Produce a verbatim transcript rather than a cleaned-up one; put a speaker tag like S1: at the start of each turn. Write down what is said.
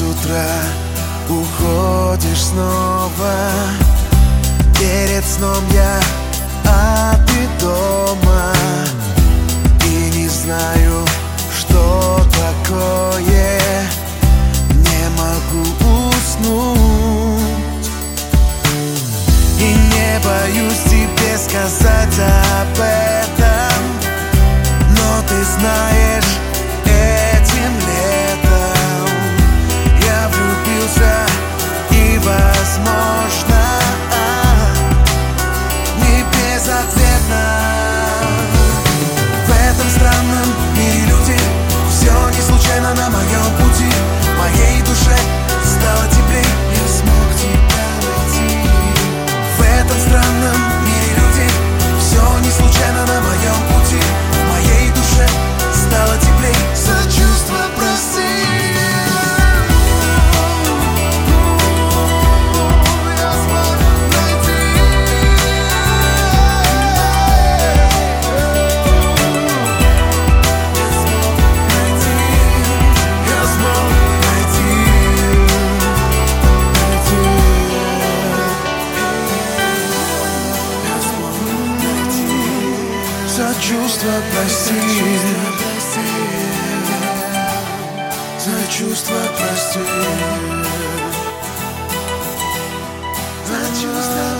S1: утра уходишь снова. Перед сном я, а ты дома. И не знаю, что такое, не могу уснуть. И не боюсь тебе сказать об этом, но ты знаешь, этим летом я влюбился и, возможно, не безответно. В этом странном мире люди, все не случайно на моем пути. В моей душе стало теплей, я смог тебя найти. В этом странном мире люди, все не случайно на моем пути. В моей душе стало теплей, за чувства прости. За чувства прости, за чувства прости, за чувства.